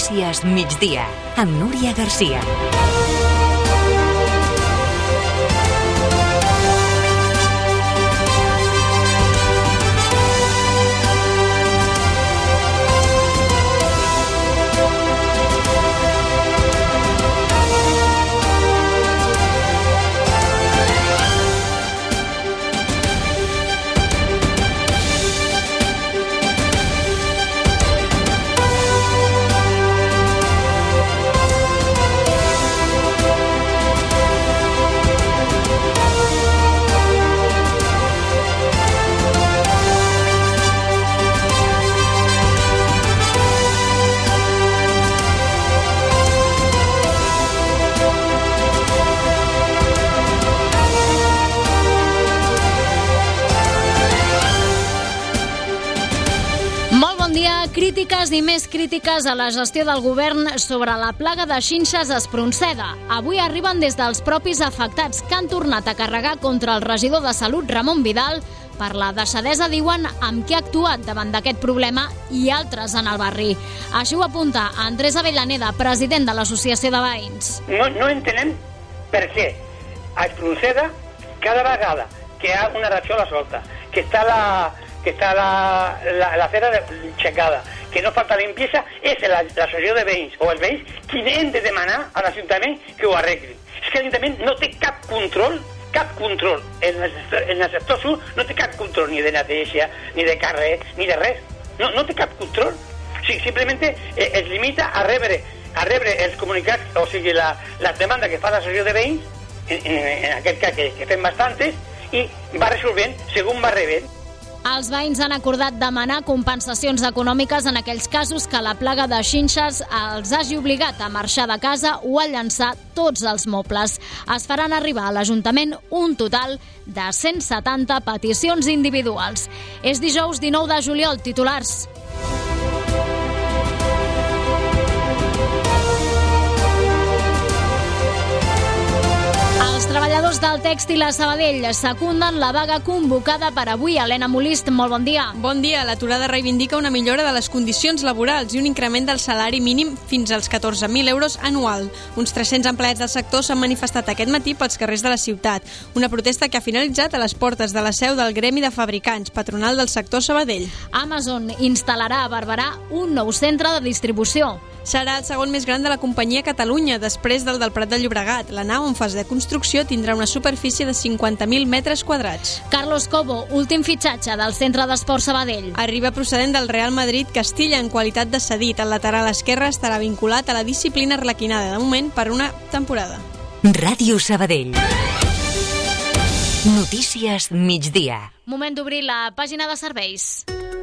Notícies Migdia, amb Núria Garcia. Crítiques i més crítiques a la gestió del govern sobre la plaga de xinxes a Espronceda. Avui arriben des dels propis afectats, que han tornat a carregar contra el regidor de Salut, Ramon Vidal, per la deixadesa, diuen, amb què ha actuat davant d'aquest problema i altres en el barri. Així ho apunta Andrés Avellaneda, president de l'Associació de Veïns. No entenem per què a Espronceda, cada vegada que hi ha una reacció a la solta, que està la acera aixecada, que no falta limpieza, és l'associació de veïns o els veïns qui hem de demanar a l'Ajuntament que ho arregli. És que l'Ajuntament no té cap control en el sector sud, no té cap control ni de neteja, ni de carrer, ni de res. No té cap control. O sigui, simplement es limita a rebre els comunicats, o sigui, les demandes que fa l'associació de veïns, en aquest cas que fem bastantes, i va resolvent segons va rebent. Els veïns han acordat demanar compensacions econòmiques en aquells casos que la plaga de xinxes els hagi obligat a marxar de casa o a llançar tots els mobles. Es faran arribar a l'Ajuntament un total de 170 peticions individuals. És dijous 19 de juliol, titulars. Els treballadors del tèxtil a Sabadell secunden la vaga convocada per avui. Helena Molist, molt bon dia. Bon dia. L'aturada reivindica una millora de les condicions laborals i un increment del salari mínim fins als 14.000 euros anual. Uns 300 empleats del sector s'han manifestat aquest matí pels carrers de la ciutat. Una protesta que ha finalitzat a les portes de la seu del Gremi de Fabricants, patronal del sector Sabadell. Amazon instal·larà a Barberà un nou centre de distribució. Serà el segon més gran de la companyia a Catalunya, després del Prat de Llobregat. La nau, en fase de construcció, tindrà una superfície de 50.000 metres quadrats. Carlos Cobo, últim fitxatge del Centre d'Esport Sabadell. Arriba procedent del Real Madrid Castilla en qualitat de cedit. El lateral esquerre estarà vinculat a la disciplina arlequinada, de moment, per una temporada. Ràdio Sabadell. Notícies Migdia. Moment d'obrir la pàgina de serveis.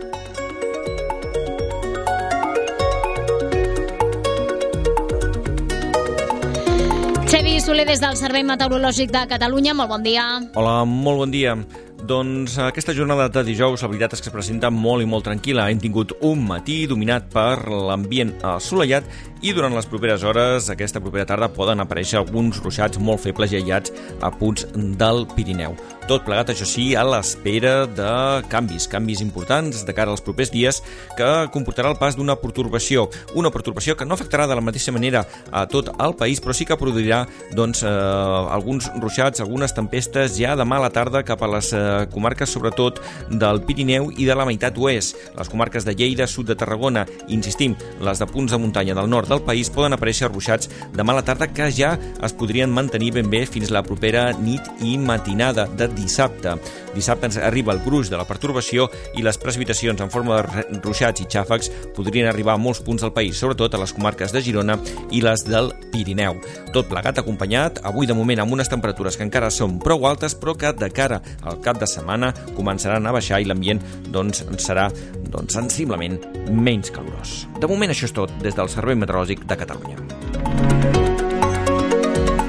Xavi Soler, des del Servei Meteorològic de Catalunya, molt bon dia. Hola, molt bon dia. Doncs aquesta jornada de dijous, la veritat és que es presenta molt i molt tranquil·la. Hem tingut un matí dominat per l'ambient assolellat i durant les properes hores, aquesta propera tarda, poden aparèixer alguns ruixats molt febles i aïllats a punts del Pirineu. Tot plegat, això sí, a l'espera de canvis importants de cara als propers dies, que comportarà el pas d'una pertorbació que no afectarà de la mateixa manera a tot el país, però sí que produirà alguns ruixats, algunes tempestes ja demà a la tarda cap a les comarques sobretot del Pirineu i de la meitat oest. Les comarques de Lleida, sud de Tarragona, insistim, les de punts de muntanya del nord del país, poden aparèixer ruixats demà a la tarda que ja es podrien mantenir ben bé fins la propera nit i matinada de dissabte. Dissabte ens arriba el gruix de la pertorbació i les precipitacions en forma de ruixats i xàfecs podrien arribar a molts punts del país, sobretot a les comarques de Girona i les del Pirineu. Tot plegat acompanyat, avui de moment amb unes temperatures que encara són prou altes, però que de cara al cap de setmana començaran a baixar i l'ambient serà sensiblement menys calorós. De moment això és tot des del Servei Meteorològic de Catalunya.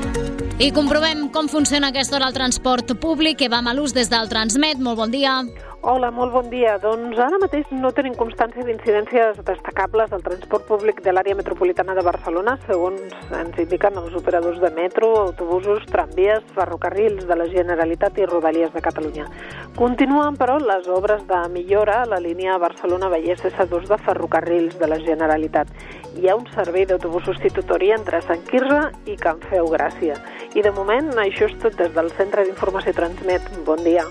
I comprovem com funciona a aquesta hora el transport públic. Eva Malús, des del Transmet, molt bon dia. Hola, molt bon dia. Doncs ara mateix no tenim constància d'incidències destacables del transport públic de l'àrea metropolitana de Barcelona, segons ens indiquen els operadors de metro, autobusos, tramvies, ferrocarrils de la Generalitat i Rodalies de Catalunya. Continuen, però, les obres de millora a la línia Barcelona-Vallès S2 de ferrocarrils de la Generalitat. Hi ha un servei d'autobús substitutori entre Sant Quirze i Can Feu Gràcia. I de moment, això és tot des del Centre d'Informació Transmet. Bon dia.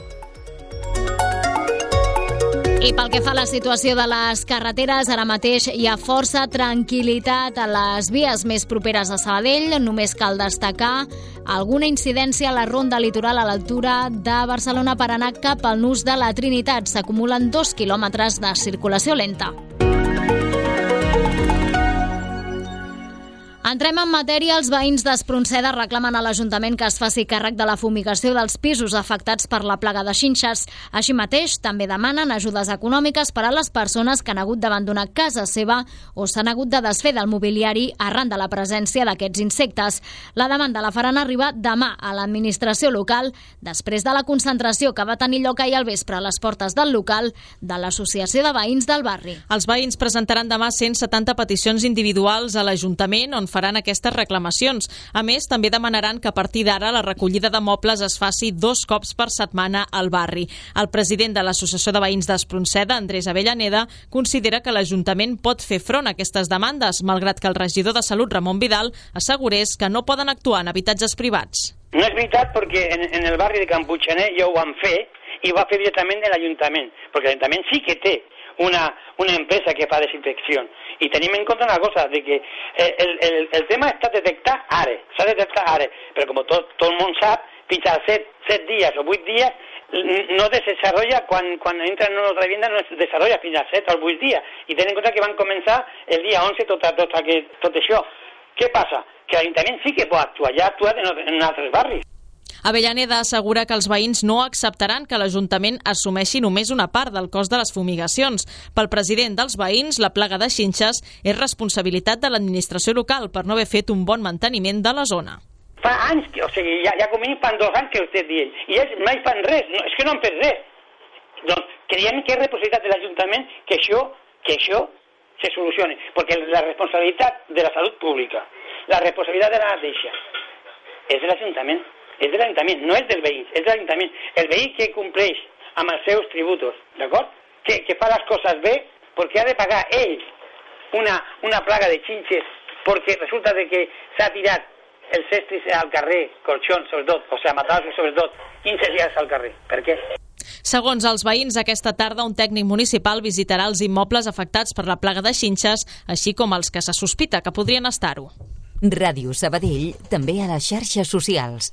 I pel que fa a la situació de les carreteres, ara mateix hi ha força tranquil·litat a les vies més properes a Sabadell. Només cal destacar alguna incidència a la ronda litoral a l'altura de Barcelona per anar cap al nus de la Trinitat. S'acumulen 2 quilòmetres de circulació lenta. Entrem en matèria. Els veïns d'Espronceda reclamen a l'Ajuntament que es faci càrrec de la fumigació dels pisos afectats per la plaga de xinxes. Així mateix, també demanen ajudes econòmiques per a les persones que han hagut d'abandonar casa seva o s'han hagut de desfer del mobiliari arran de la presència d'aquests insectes. La demanda la faran arribar demà a l'administració local, després de la concentració que va tenir lloc ahir al vespre a les portes del local de l'Associació de Veïns del Barri. Els veïns presentaran demà 170 peticions individuals a l'Ajuntament on faran aquestes reclamacions. A més, també demanaran que a partir d'ara la recollida de mobles es faci 2 cops per setmana al barri. El president de l'Associació de Veïns d'Espronceda, Andrés Avellaneda, considera que l'Ajuntament pot fer front a aquestes demandes, malgrat que el regidor de Salut, Ramon Vidal, assegurés que no poden actuar en habitatges privats. No és veritat, perquè en el barri de Can Puiggener ja ho van fer i ho va fer directament de l'Ajuntament, perquè l'Ajuntament sí que té una empresa que fa desinfecció. I tenim en compte una cosa, de que el tema està detectat ara, s'ha detectat ara, però com tot el món sap, fins a 7 dies o 8 dies no desarrolla, quan entra en una altra vivienda no es desarrolla fins a 7 o 8 dies. I tenen en compte que van començar el dia 11 tot això. Què passa? Que l'Ajuntament sí que pot actuar, ja ha actuat en altres barris. Avellaneda assegura que els veïns no acceptaran que l'Ajuntament assumeixi només una part del cost de les fumigacions. Pel president dels veïns, la plaga de xinxes és responsabilitat de l'administració local per no haver fet un bon manteniment de la zona. Fa anys, o sigui, ja com mínim fan 2 anys que ho estic dient, i ells mai fan res, és que no han fet res. Doncs creiem que és responsabilitat de l'Ajuntament que això se solucioni, perquè la responsabilitat de la salut pública, la responsabilitat de la neteja, és de l'Ajuntament. És de l'Ajuntament, no és del veí, és de l'Ajuntament. El veí que compleix amb els seus tributos, d'acord? Que fa les coses bé, perquè ha de pagar ell una plaga de xinxes, perquè resulta de que s'ha tirat els cestis al carrer, colxons sobretot, o sigui, matats sobretot, 15 dies al carrer. Per què? Segons els veïns, aquesta tarda un tècnic municipal visitarà els immobles afectats per la plaga de xinxes, així com els que se sospita que podrien estar-ho. Ràdio Sabadell, també a les xarxes socials.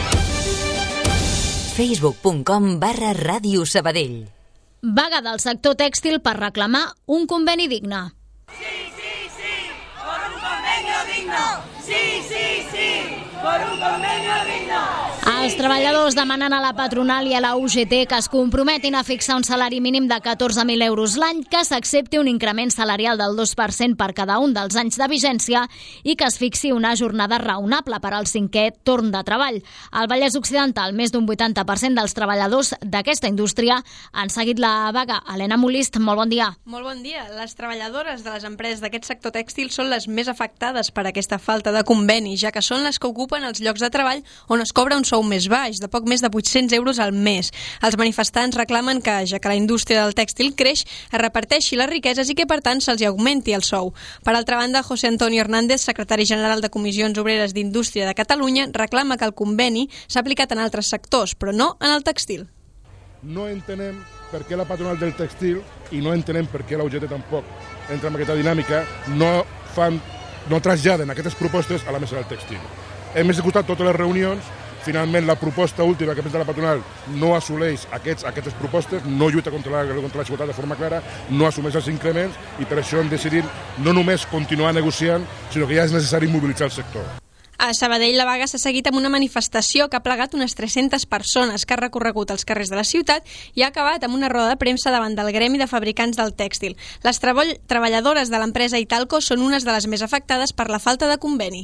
Facebook.com/Ràdio Sabadell. Vaga del sector tèxtil per reclamar un conveni digne. Sí, por un convenio digno. Sí, por un convenio digno. Els treballadors demanen a la patronal i a la UGT que es comprometin a fixar un salari mínim de 14.000 euros l'any, que s'accepti un increment salarial del 2% per cada un dels anys de vigència i que es fixi una jornada raonable per al 5è torn de treball. Al Vallès Occidental, més d'un 80% dels treballadors d'aquesta indústria han seguit la vaga. Helena Molist, molt bon dia. Molt bon dia. Les treballadores de les empreses d'aquest sector tèxtil són les més afectades per aquesta falta de conveni, ja que són les que ocupen els llocs de treball on es cobra un sou més baix, de poc més de 800 euros al mes. Els manifestants reclamen que, ja que la indústria del tèxtil creix, es reparteixi les riqueses i que, per tant, se'ls augmenti el sou. Per altra banda, José Antonio Hernández, secretari general de Comissions Obreres d'Indústria de Catalunya, reclama que el conveni s'ha aplicat en altres sectors, però no en el tèxtil. No entenem per què la patronal del tèxtil i no entenem per què la UGT tampoc entra en aquesta dinàmica, no traslladen aquestes propostes a la mesa del tèxtil. Hem executat totes les reunions. Finalment, la proposta última que presenta la patronal no assoleix aquestes propostes, no lluita contra la desigualtat de forma clara, no assumeix els increments i per això hem decidit no només continuar negociant, sinó que ja és necessari mobilitzar el sector. A Sabadell la vaga s'ha seguit amb una manifestació que ha plegat unes 300 persones que ha recorregut els carrers de la ciutat i ha acabat amb una roda de premsa davant del gremi de fabricants del tèxtil. Les treballadores de l'empresa Italco són unes de les més afectades per la falta de conveni.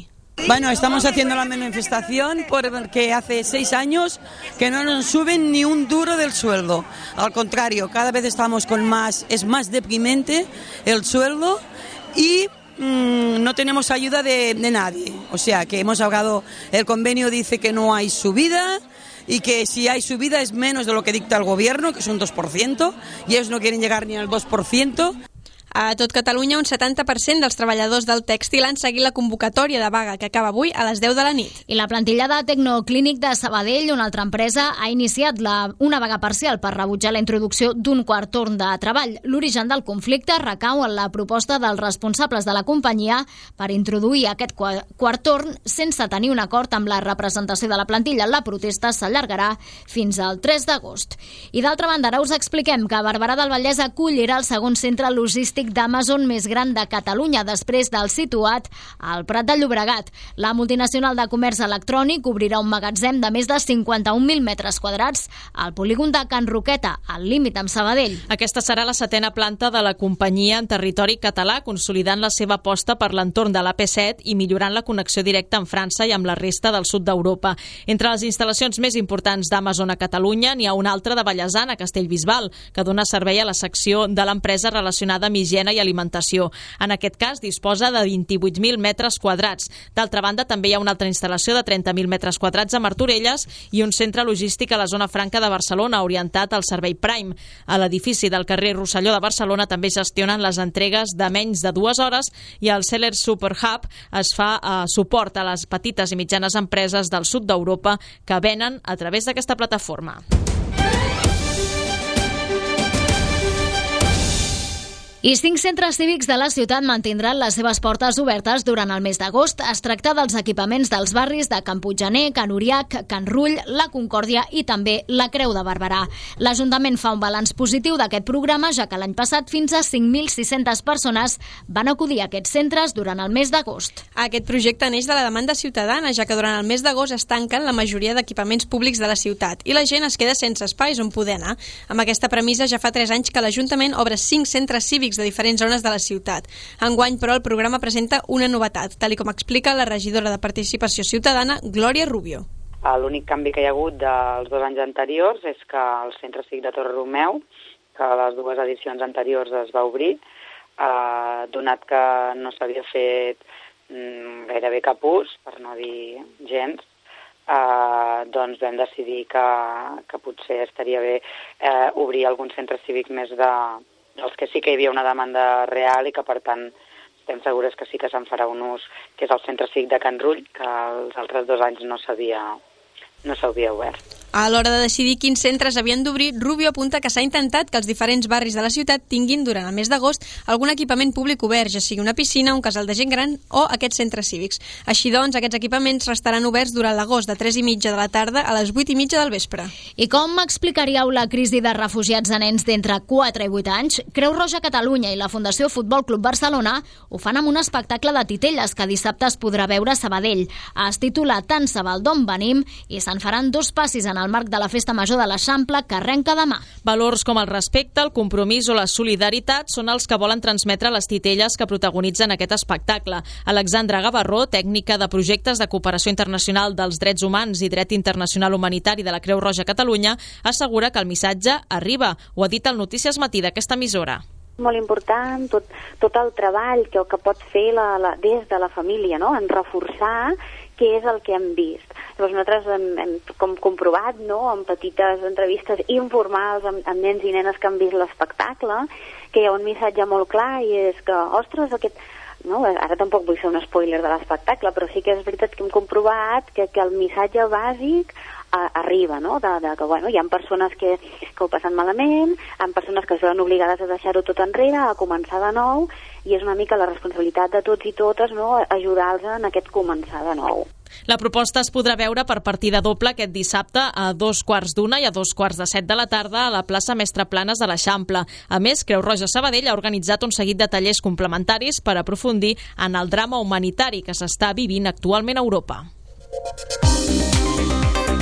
Bueno, estamos haciendo la manifestación porque hace 6 años que no nos suben ni un duro del sueldo. Al contrario, cada vez estamos con más, es más deprimente el sueldo y no tenemos ayuda de nadie. O sea, que hemos hablado, el convenio dice que no hay subida y que si hay subida es menos de lo que dicta el gobierno, que es un 2%, y ellos no quieren llegar ni al 2%. A tot Catalunya, un 70% dels treballadors del tèxtil han seguit la convocatòria de vaga, que acaba avui a les 10 de la nit. I la plantilla de Tecnoclínic de Sabadell, una altra empresa, ha iniciat una vaga parcial per rebutjar la introducció d'un quart torn de treball. L'origen del conflicte recau en la proposta dels responsables de la companyia per introduir aquest quart torn sense tenir un acord amb la representació de la plantilla. La protesta s'allargarà fins al 3 d'agost. I d'altra banda, ara us expliquem que Barberà del Vallès acollirà el segon centre logístic d'Amazon més gran de Catalunya, després del situat al Prat de Llobregat. La multinacional de comerç electrònic obrirà un magatzem de més de 51.000 metres quadrats al polígon de Can Roqueta, al límit amb Sabadell. Aquesta serà la 7a planta de la companyia en territori català, consolidant la seva aposta per l'entorn de l'AP7 i millorant la connexió directa amb França i amb la resta del sud d'Europa. Entre les instal·lacions més importants d'Amazon a Catalunya n'hi ha una altra de Vallèsan, a Castellbisbal, que dona servei a la secció de l'empresa relacionada amb higiene i alimentació. En aquest cas disposa de 28.000 metres quadrats. D'altra banda, també hi ha una altra instal·lació de 30.000 metres quadrats a Martorelles i un centre logístic a la zona franca de Barcelona, orientat al servei Prime. A l'edifici del carrer Rosselló de Barcelona també gestionen les entregues de menys de 2 hores i al Seller Super Hub es fa suport a les petites i mitjanes empreses del sud d'Europa que venen a través d'aquesta plataforma. I 5 centres cívics de la ciutat mantindran les seves portes obertes durant el mes d'agost. Es tracta dels equipaments dels barris de Can Puiggener, Can Uriac, Can Rull, la Concòrdia i també la Creu de Barberà. L'Ajuntament fa un balanç positiu d'aquest programa, ja que l'any passat fins a 5.600 persones van acudir a aquests centres durant el mes d'agost. Aquest projecte neix de la demanda ciutadana, ja que durant el mes d'agost es tanquen la majoria d'equipaments públics de la ciutat i la gent es queda sense espais on poder anar. Amb aquesta premissa ja fa 3 anys que l'Ajuntament obre 5 centres cívics de diferents zones de la ciutat. Enguany, però, el programa presenta una novetat, tal com explica la regidora de Participació Ciutadana, Glòria Rubio. L'únic canvi que hi ha hagut dels 2 anys anteriors és que el Centre Cívic de Torre Romeu, que a les 2 edicions anteriors es va obrir, donat que no s'havia fet gairebé cap ús, per no dir gens, doncs vam decidir que potser estaria bé obrir alguns centres cívics més dels que sí que hi havia una demanda real i que, per tant, estem segures que sí que se'n farà un ús, que és el Centre Cívic de Can Rull, que els altres 2 anys no s'havia obert. A l'hora de decidir quins centres havien d'obrir, Rubio apunta que s'ha intentat que els diferents barris de la ciutat tinguin durant el mes d'agost algun equipament públic obert, ja sigui una piscina, un casal de gent gran o aquests centres cívics. Així doncs, aquests equipaments restaran oberts durant l'agost de 3:30 de la tarda a les 8:30 del vespre. I com explicaríeu la crisi de refugiats de nens d'entre 4 i 8 anys? Creu Roja Catalunya i la Fundació Futbol Club Barcelona ho fan amb un espectacle de titelles que dissabte es podrà veure a Sabadell. Es titula Tant se val d'on venim i se'n faran 2 passis en el marc de la Festa Major de l'Eixample, que arrenca demà. Valors com el respecte, el compromís o la solidaritat són els que volen transmetre les titelles que protagonitzen aquest espectacle. Alexandra Gavarró, tècnica de projectes de cooperació internacional dels drets humans i dret internacional humanitari de la Creu Roja Catalunya, assegura que el missatge arriba. Ho ha dit al Notícies Matí d'aquesta emissora. Molt important tot el treball que pot fer des de la família, no? En reforçar què és el que hem vist. Llavors nosaltres hem comprovat, no?, en petites entrevistes informals amb nens i nenes que han vist l'espectacle, que hi ha un missatge molt clar i és que, ostres, no, ara tampoc vull fer un spoiler de l'espectacle, però sí que és veritat que hem comprovat que el missatge bàsic arriba, no?, que bueno, hi ha persones que ho passen malament, hi ha persones que es veuen obligades a deixar-ho tot enrere, a començar de nou, i és una mica la responsabilitat de tots i totes, no?, ajudar-los en aquest començar de nou. La proposta es podrà veure per partida doble aquest dissabte a 2:15 i a 2:17 de la tarda a la plaça Mestre Planes de l'Eixample. A més, Creu Roja Sabadell ha organitzat un seguit de tallers complementaris per aprofundir en el drama humanitari que s'està vivint actualment a Europa.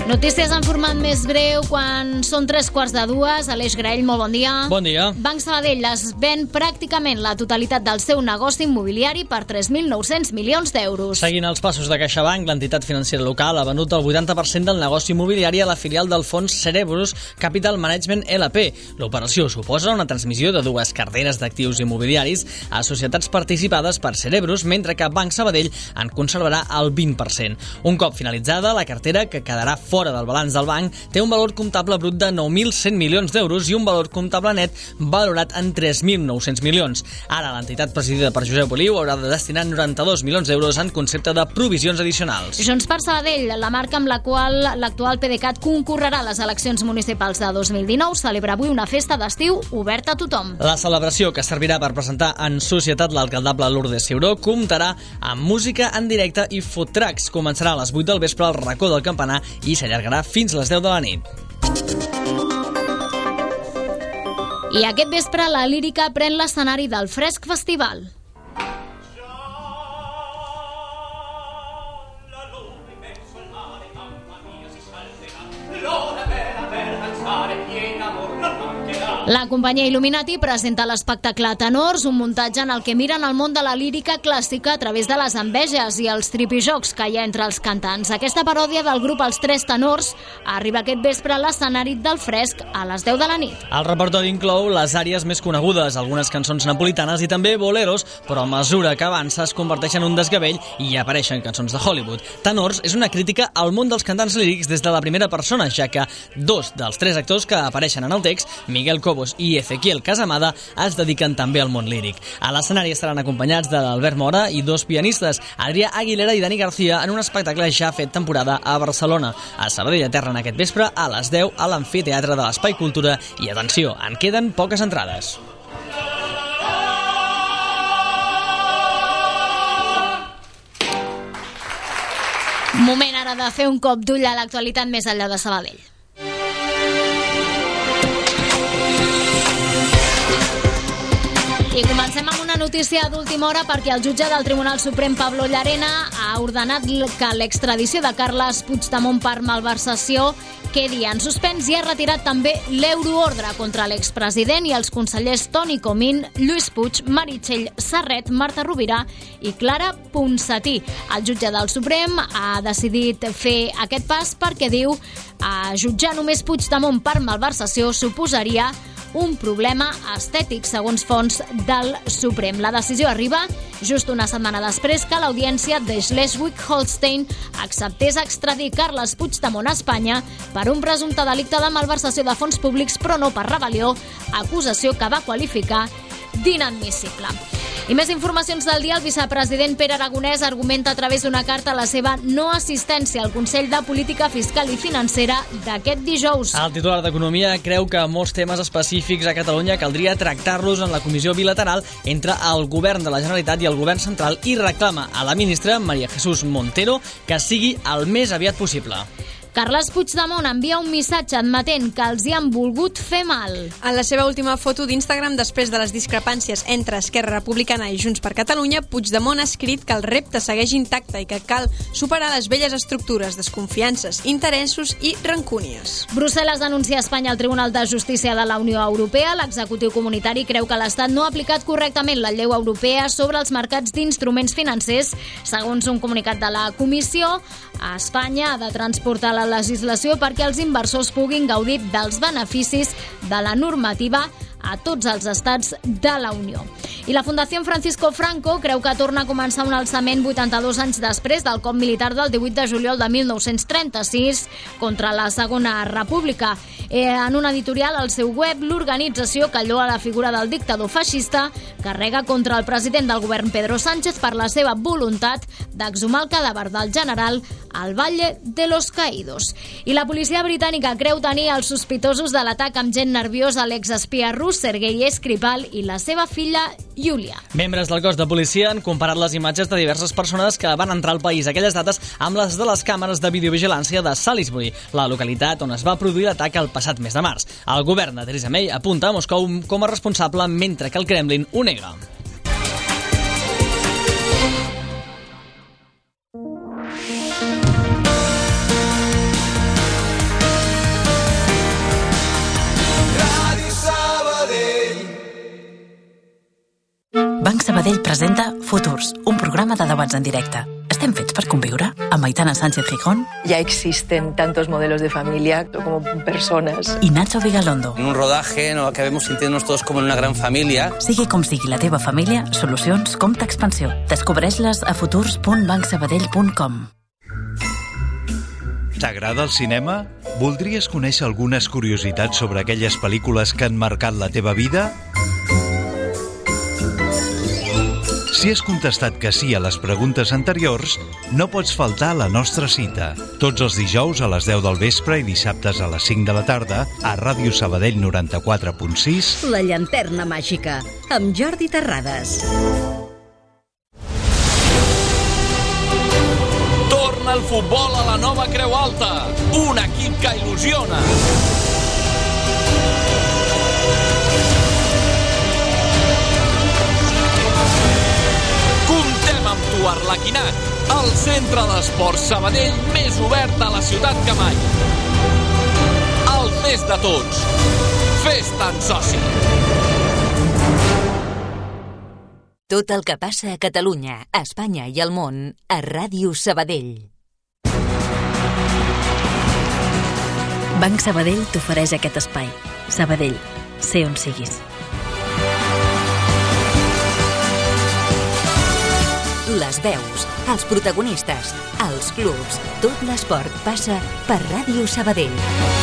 Notícies en format més breu quan són 3:15. Aleix Graell, molt bon dia. Bon dia. Banc Sabadell es ven pràcticament la totalitat del seu negoci immobiliari per 3.900 milions d'euros. Seguint els passos de CaixaBank, l'entitat financera local ha venut el 80% del negoci immobiliari a la filial del fons Cerebros Capital Management LP. L'operació suposa una transmissió de 2 carteres d'actius immobiliaris a societats participades per Cerebros, mentre que Banc Sabadell en conservarà el 20%. Un cop finalitzada, la cartera, que quedarà fora del balanç del banc, té un valor comptable brut de 9.100 milions d'euros i un valor comptable net valorat en 3.900 milions. Ara l'entitat presidida per Josep Oliu haurà de destinar 92 milions d'euros en concepte de provisions addicionals. Junts per Sabadell, la marca amb la qual l'actual PDeCAT concorrerà a les eleccions municipals de 2019, celebra avui una festa d'estiu oberta a tothom. La celebració, que servirà per presentar en societat l'alcaldable Lourdes Ciuró, comptarà amb música en directe i food trucks. Començarà a les 8 del vespre al racó del Campanar i s'allargarà fins a les 10 de la nit. I aquest vespre la lírica pren l'escenari del Fresc Festival. La companyia Illuminati presenta l'espectacle Tenors, un muntatge en el que miren el món de la lírica clàssica a través de les enveges i els tripijocs que hi ha entre els cantants. Aquesta paròdia del grup Els Tres Tenors arriba aquest vespre a l'escenari del Fresc a les 10 de la nit. El repertori inclou les àries més conegudes, algunes cançons napolitanes i també boleros, però a mesura que avança es converteixen en un desgavell i hi apareixen cançons de Hollywood. Tenors és una crítica al món dels cantants lírics des de la primera persona, ja que 2 dels 3 actors que apareixen en el text, Miguel Cobos i Ezequiel Casamada, es dediquen també al món líric. A l'escenari estaran acompanyats de l'Albert Mora i 2 pianistes, Adrià Aguilera i Dani García, en un espectacle ja fet temporada a Barcelona. A Sabadell aterren aquest vespre a les 10 a l'Amfiteatre de l'Espai Cultura i, atenció, en queden poques entrades. Moment ara de fer un cop d'ull a l'actualitat més enllà de Sabadell. I comencem amb una notícia d'última hora perquè el jutge del Tribunal Suprem, Pablo Llarena, ha ordenat que l'extradició de Carles Puigdemont per malversació quedi en suspens i ha retirat també l'euroordre contra l'expresident i els consellers Toni Comín, Lluís Puig, Meritxell Serret, Marta Rovira i Clara Ponsatí. El jutge del Suprem ha decidit fer aquest pas perquè diu jutjar només Puigdemont per malversació suposaria un problema estètic, segons fonts del Suprem. La decisió arriba just una setmana després que l'audiència de Schleswig-Holstein acceptés extradir Carles Puigdemont a Espanya per un presumpte delicte de malversació de fons públics, però no per rebel·lió, acusació que va qualificar d'inadmissible. I més informacions del dia. El vicepresident Pere Aragonès argumenta a través d'una carta la seva no assistència al Consell de Política Fiscal i Financera d'aquest dijous. El titular d'Economia creu que molts temes específics a Catalunya caldria tractar-los en la comissió bilateral entre el govern de la Generalitat i el govern central i reclama a la ministra María Jesús Montero que sigui el més aviat possible. Carles Puigdemont envia un missatge admetent que els hi han volgut fer mal. En la seva última foto d'Instagram, després de les discrepàncies entre Esquerra Republicana i Junts per Catalunya, Puigdemont ha escrit que el repte segueix intacte i que cal superar les velles estructures, desconfiances, interessos i rancúnies. Brussel·les denuncia a Espanya al Tribunal de Justícia de la Unió Europea. L'executiu comunitari creu que l'Estat no ha aplicat correctament la llei europea sobre els mercats d'instruments financers. Segons un comunicat de la Comissió, a Espanya ha de transportar la legislació perquè els inversors puguin gaudir dels beneficis de la normativa a tots els estats de la Unió. I la Fundació Francisco Franco creu que torna a començar un alçament 82 anys després del cop militar del 18 de juliol de 1936 contra la Segona República. En un editorial al seu web, l'organització que lloa la figura del dictador feixista carrega contra el president del govern Pedro Sánchez per la seva voluntat d'exhumar el cadàver del general al Valle de los Caídos. I la policia britànica creu tenir els sospitosos de l'atac amb gent nerviosa a l'exespia rus Sergei Skripal i la seva filla Yulia. Membres del cos de policia han comparat les imatges de diverses persones que van entrar al país aquelles dates amb les de les càmeres de videovigilància de Salisbury, la localitat on es va produir l'atac el passat mes de març. El govern de Theresa May apunta a Moscou com a responsable, mentre que el Kremlin ho nega. Sabadell presenta Futurs, un programa de debats en directe. ¿Estem fets per conviure? Amb Aitana Sánchez Gijón. Ya existen tantos modelos de familia como personas. I Nacho Vigalondo. En un rodaje nos acabemos sintiéndonos todos como en una gran família. Sigui com sigui la teva família, solucions Compte Expansió. Descobreix-les a futurs.bancsabadell.com. T'agrada el cinema? Voldries conèixer algunes curiositats sobre aquelles pel·lícules que han marcat la teva vida? Si has contestat que sí a les preguntes anteriors, no pots faltar a la nostra cita. Tots els dijous a les 10 del vespre i dissabtes a les 5 de la tarda a Ràdio Sabadell 94.6. La llanterna màgica, amb Jordi Terrades. Torna el futbol a la nova Creu Alta, un equip que il·lusiona. Amb tu, Arlequinat, el centre d'esports Sabadell més obert a la ciutat que mai. El més de tots. Fes-te'n soci. Tot el que passa a Catalunya, a Espanya i al món a Ràdio Sabadell. Banc Sabadell t'ofereix aquest espai. Sabadell, sé on siguis. Les veus, els protagonistes, els clubs, tot l'esport passa per Ràdio Sabadell.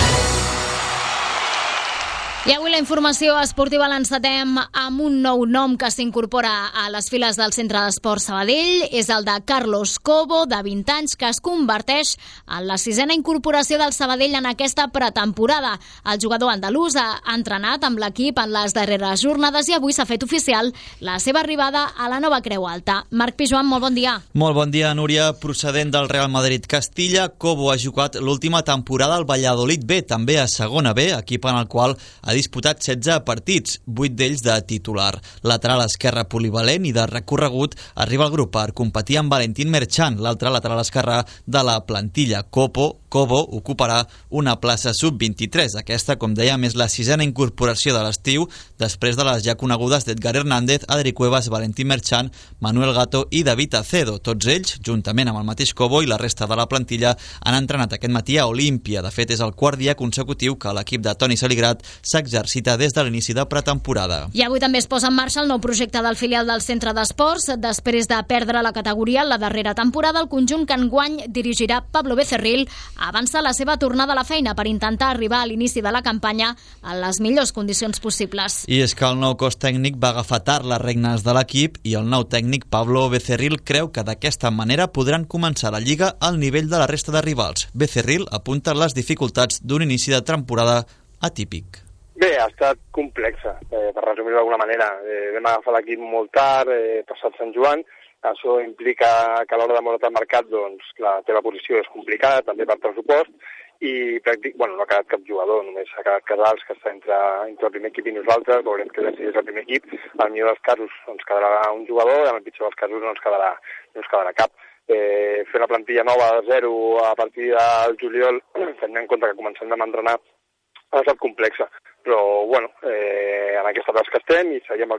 I avui la informació esportiva l'encetem amb un nou nom que s'incorpora a les files del Centre d'Esport Sabadell. És el de Carlos Cobo, de 20 anys, que es converteix en la 6a incorporació del Sabadell en aquesta pretemporada. El jugador andalús ha entrenat amb l'equip en les darreres jornades i avui s'ha fet oficial la seva arribada a la nova Creu Alta. Marc Pijoan, molt bon dia. Molt bon dia, Núria. Procedent del Real Madrid Castilla, Cobo ha jugat l'última temporada al Valladolid B, també a segona B, equip en el qual ha disputat 16 partits, 8 d'ells de titular. Lateral esquerre polivalent i de recorregut, arriba al grup per competir amb Valentín Merchan, l'altre lateral esquerre de la plantilla. Cobo ocuparà una plaça sub-23. Aquesta, com dèiem, és la 6a incorporació de l'estiu, després de les ja conegudes d'Edgar Hernández, Adri Cuevas, Valentín Merchan, Manuel Gato i David Acedo. Tots ells, juntament amb el mateix Cobo i la resta de la plantilla, han entrenat aquest matí a Olímpia. De fet, és el quart dia consecutiu que l'equip de Toni Saligrat s'exercita des de l'inici de pretemporada. I avui també es posa en marxa el nou projecte del filial del Centre d'Esports. Després de perdre la categoria la darrera temporada, el conjunt que enguany dirigirà Pablo Becerril avança la seva tornada a la feina per intentar arribar a l'inici de la campanya en les millors condicions possibles. I és que el nou cos tècnic va agafar tard les regnes de l'equip i el nou tècnic Pablo Becerril creu que d'aquesta manera podran començar la Lliga al nivell de la resta de rivals. Becerril apunta les dificultats d'un inici de temporada atípic. Bé, ha estat complexa, per resumir-ho d'alguna manera. Vam agafar l'equip molt tard, passat Sant Joan. Això implica que a l'hora de moure't al mercat, doncs, la teva posició és complicada, també per pressupost, i no ha quedat cap jugador, només ha quedat Casals, que està entre el primer equip i nosaltres. Veurem què decideix el primer equip. Al millor dels casos ens quedarà un jugador, i en el pitjor dels casos no ens quedarà cap. Fer una plantilla nova de zero a partir del juliol, tenint en compte que comencem a entrenar, ha estat complexa. Però, en aquesta tasca estem i sabíem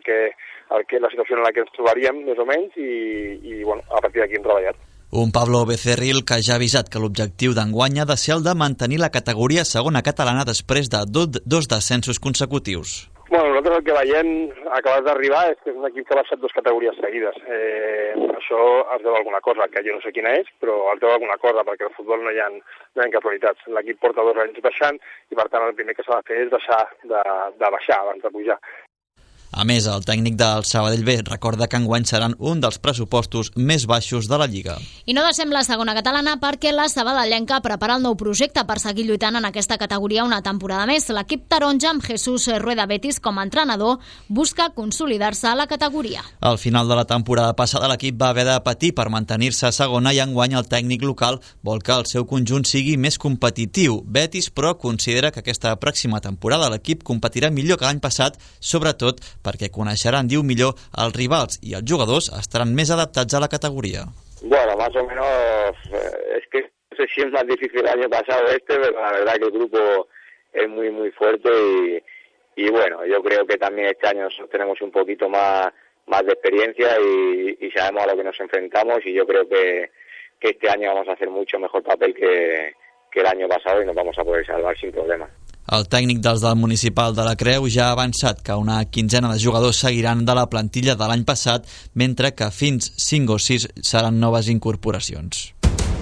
la situació en la que ens trobaríem, més o menys, i a partir d'aquí hem treballat. Un Pablo Becerril que ja ha avisat que l'objectiu d'enguany ha de ser el de mantenir la categoria segona catalana després de dos descensos consecutius. Nosaltres el que veiem, acabat d'arribar, és que és un equip que ha baixat 2 categories seguides. Això es deu a alguna cosa, que jo no sé quina és, però es deu a alguna cosa, perquè al futbol no hi ha casualitats. L'equip porta 2 anys baixant i, per tant, el primer que s'ha de fer és deixar de baixar abans de pujar. A més, el tècnic del Sabadell B recorda que enguany seran un dels pressupostos més baixos de la Lliga. I no deixem la segona catalana perquè la sabadellenca prepara el nou projecte per seguir lluitant en aquesta categoria una temporada més. L'equip taronja, amb Jesús Rueda Betis com a entrenador, busca consolidar-se a la categoria. Al final de la temporada passada, l'equip va haver de patir per mantenir-se a segona i enguany el tècnic local vol que el seu conjunt sigui més competitiu. Betis, però, considera que aquesta pròxima temporada l'equip competirà millor que l'any passat, sobretot perquè coneixeran, diu, millor els rivals i els jugadors estaran més adaptats a la categoría. Bueno, más o menos, es que no sé si es más difícil el año pasado pero la verdad que el grupo es muy, muy fuerte y bueno, yo creo que también este año nosotros tenemos un poquito más más de experiencia y sabemos a lo que nos enfrentamos, y yo creo que este año vamos a hacer mucho mejor papel que el año pasado y nos vamos a poder salvar sin problemas. El tècnic dels del Municipal de la Creu ja ha avançat que una quinzena de jugadors seguiran de la plantilla de l'any passat, mentre que fins 5 o 6 seran noves incorporacions.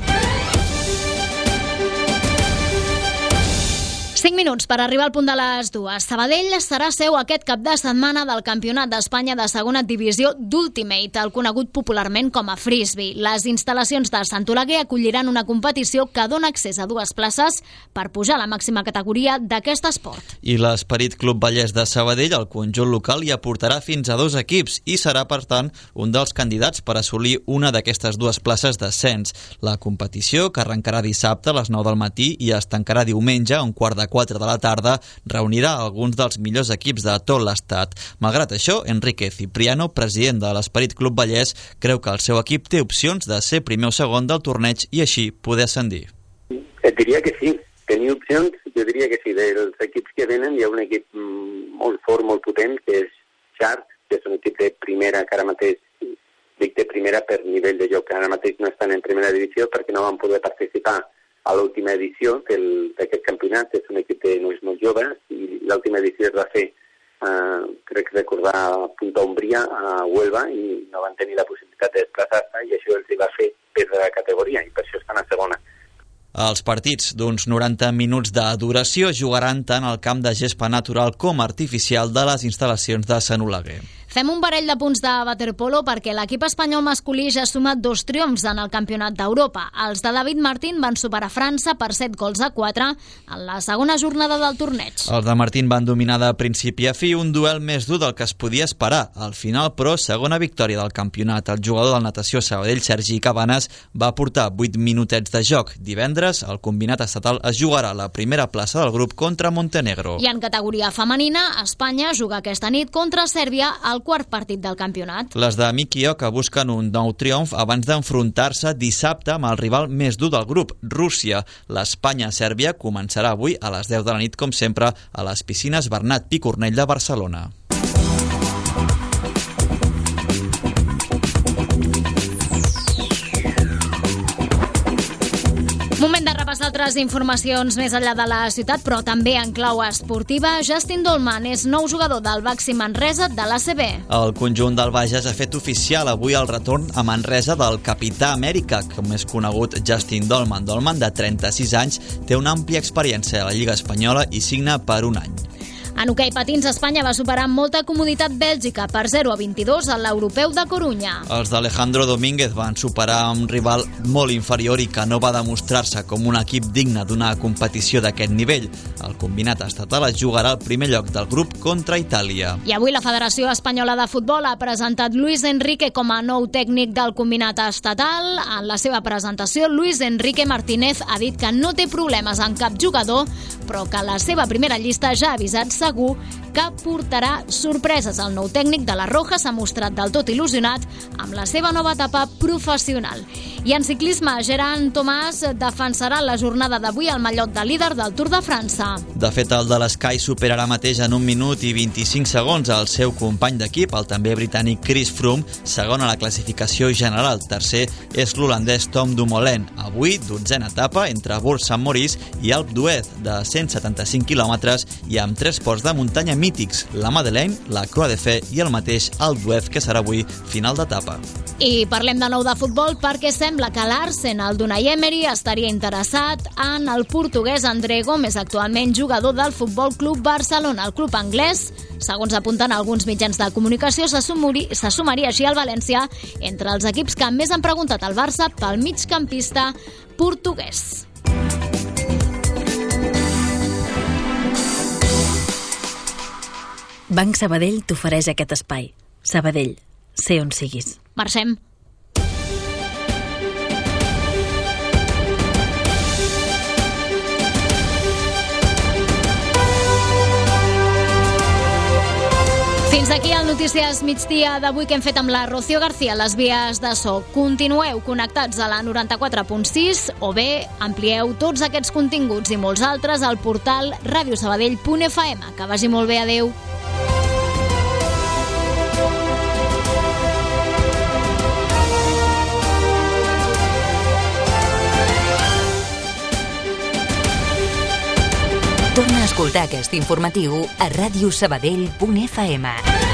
5 minuts per arribar al punt de les 2. Sabadell serà seu aquest cap de setmana del Campionat d'Espanya de segona divisió d'Ultimate, el conegut popularment com a Frisbee. Les instal·lacions de Sant Oleguer acolliran una competició que dona accés a 2 places per pujar a la màxima categoria d'aquest esport. I l'Esperit Club Vallès de Sabadell, el conjunt local, hi aportarà fins a 2 equips i serà, per tant, un dels candidats per assolir una d'aquestes 2 places d'ascens. La competició, que arrencarà dissabte a les 9 del matí i es tancarà diumenge a 3:15 de la tarda, reunirà alguns dels millors equips de tot l'estat. Malgrat això, Enrique Cipriano, president de l'Esperit Club Vallès, creu que el seu equip té opcions de ser primer o segon del torneig i així poder ascendir. Et diria que sí, tenia opcions, jo diria que sí. Dels equips que venen hi ha un equip molt fort, molt potent, que és Shark, que és un equip de primera, que ara mateix dic de primera per nivell de joc, que ara mateix no estan en primera divisió perquè no van poder participar a l'última edició d'aquest campionat. És un equip de nois molt joves i l'última edició es va fer, crec recordar, a Punta Umbria, a Huelva, i no van tenir la possibilitat de desplaçar-se i això els va fer perdre la categoria i per això estan a segona. Els partits d'uns 90 minuts de duració jugaran tant al camp de gespa natural com artificial de les instal·lacions de Sant Oleguer. Fem un parell de punts de waterpolo perquè l'equip espanyol masculí ja ha sumat 2 triomfs en el Campionat d'Europa. Els de David Martín van superar França per 7-4 en la segona jornada del torneig. Els de Martín van dominar de principi a fi un duel més dur del que es podia esperar. Al final, però, segona victòria del campionat. El jugador del natació Sabadell, Sergi Cabanes, va portar 8 minutets de joc. Divendres, el combinat estatal es jugarà la primera plaça del grup contra Montenegro. I en categoria femenina, Espanya juga aquesta nit contra Sèrbia al quart partit del campionat. Les de Miki Oka busquen un nou triomf abans d'enfrontar-se dissabte amb el rival més dur del grup, Rússia. L'Espanya-Sèrbia començarà avui a les 10 de la nit, com sempre, a les piscines Bernat Picornell de Barcelona. Moment de repassar altres informacions més enllà de la ciutat, però també en clau esportiva. Justin Dolman és nou jugador del Baxi Manresa de l'ACB. El conjunt del Bages ha fet oficial avui el retorn a Manresa del capità Amèrica, com és conegut Justin Dolman. Dolman, de 36 anys, té una àmplia experiència a la Lliga Espanyola i signa per un any. En hoquei patins, Espanya va superar amb molta comoditat Bèlgica per 0-22 a l'Europeu de Corunya. Els d'Alejandro Domínguez van superar un rival molt inferior i que no va demostrar-se com un equip digne d'una competició d'aquest nivell. El combinat estatal es jugarà al primer lloc del grup contra Itàlia. I avui la Federació Espanyola de Futbol ha presentat Luis Enrique com a nou tècnic del combinat estatal. En la seva presentació, Luis Enrique Martínez ha dit que no té problemes en cap jugador, però que la seva primera llista ja ha avisat segur que portarà sorpreses. El nou tècnic de la Roja s'ha mostrat del tot il·lusionat amb la seva nova etapa professional. I en ciclisme, Geraint Thomas defensarà la jornada d'avui al mallot de líder del Tour de França. De fet, el de l'Sky superarà mateix en 1 minut i 25 segons el seu company d'equip, el també britànic Chris Froome, segon a la classificació general. Tercer és l'holandès Tom Dumoulin. Avui, 12a etapa entre Bourg-Saint-Maurice i Alpe d'Huez, de 175 quilòmetres i amb 3 ports de muntanya mítics, la Madeleine, la Croix de Fer i el mateix Alpe d'Huez, que serà avui final d'etapa. I parlem de nou de futbol perquè sembla que l'Arsenal d'Unai Emery estaria interessat en el portuguès André Gómez, actualment jugador del Futbol Club Barcelona. El club anglès, segons apunten alguns mitjans de comunicació, se sumaria així al València entre els equips que més han preguntat al Barça pel migcampista portuguès. Banc Sabadell t'ofereix aquest espai. Sabadell, sé on siguis. Marxem. Fins aquí el Notícies Migdia d'avui que hem fet amb la Rocío García a les vies de so. Continueu connectats a la 94.6 o bé amplieu tots aquests continguts i molts altres al portal radiosabadell.fm. Que vagi molt bé, adeu. Torna a escoltar aquest informatiu a radiosabadell.fm.